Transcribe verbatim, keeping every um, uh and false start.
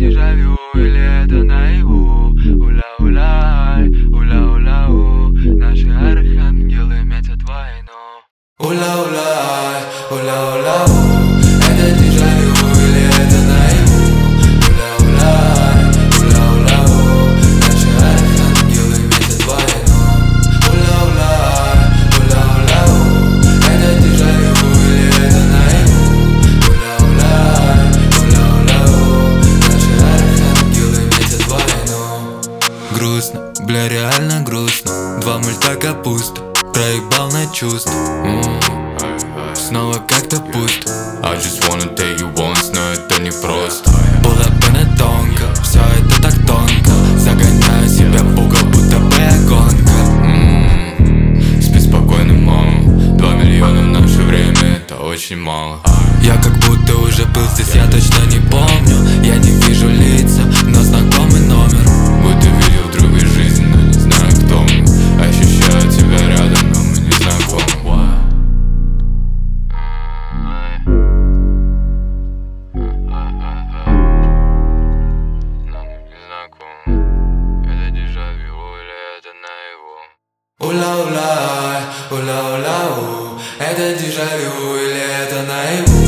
дежавю или это наяву? Уля-уля, уля-уля-у. Наши архангелы метят войну. Уля-уля, уля-уля-у. Это дежавю или это наяву? Уля-уля, уля-уля-у. Наши архангелы метят войну. Уля-уля, уля-уля-у. Это дежавю или это наяву? Уля-уля, уля-уля-у. Наши архангелы метят войну. Грустно, бля, реально грустно. Два мульта капуста, проебал на чувств. М-м-м. Снова как-то пусто. I just wanna take you once, но это не просто. Была бы не тонко, все это так тонко. Загоняю себя в угол, будто бы я гонка. М-м-м. Спи спокойно, мама. Два миллиона в наше время, это очень мало. Я как будто уже был здесь, я точно не помню. Я не вижу лица, но знакомый номер. Будто видел друга из жизни, но не знаю, кто мы. Ощущаю тебя рядом, но мы не знакомы. Уля-уля, уля-уля-у. Это дежавю или это наяву?